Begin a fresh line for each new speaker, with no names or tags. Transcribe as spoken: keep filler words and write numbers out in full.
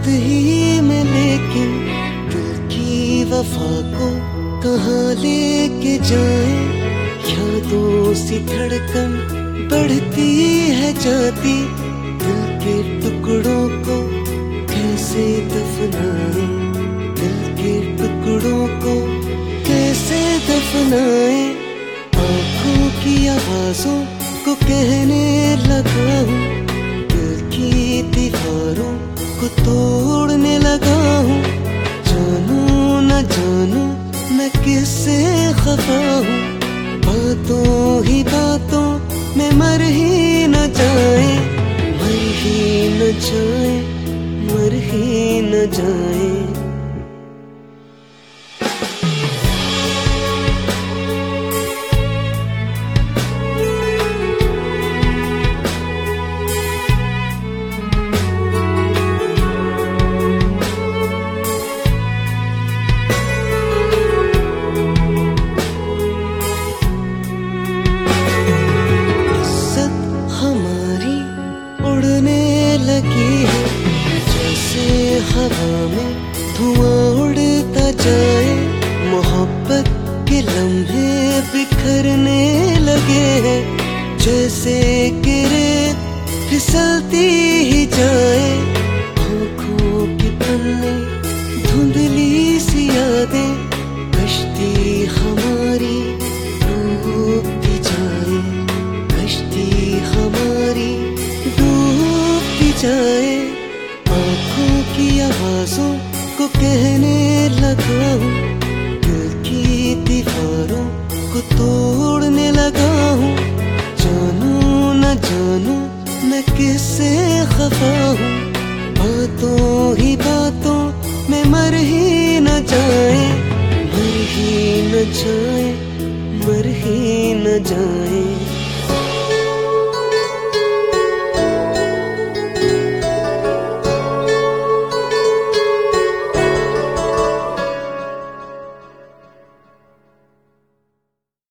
खुद ही में, लेकिन दिल की वफा को कहाँ लेके जाए। यादों सी धड़कन बढ़ती है जाती, दिल के टुकड़ों को कैसे दफनाए, दिल के टुकड़ों को कैसे दफनाए। आँखों की आवाज़ों को कहने लगा हूँ, दिल की दीवारों को तोड़ने लगा हूँ। जानू न जानू मैं किससे खफा हूँ, बातों ही बातों में मर ही न जाए, मर ही न जाए, मर ही न जाए। लगी है जैसे हवा में धुआं उड़ता जाए, मोहब्बत के लम्हे बिखरने लगे हैं, जैसे गिरे फिसलती ही जाए। आँखों की पन्ने धुंधली सी यादें, कश्ती हमारी डूबती जाए, कश्ती हमारी जाए। आँखों की आवाज़ों को कहने लगा हूँ, दिल की दीवारों को तोड़ने लगा हूँ। जानू न जानू मैं किससे खफा हूँ, बातों ही बातों में मर ही न जाए, मर ही न जाए, मर ही न जाए।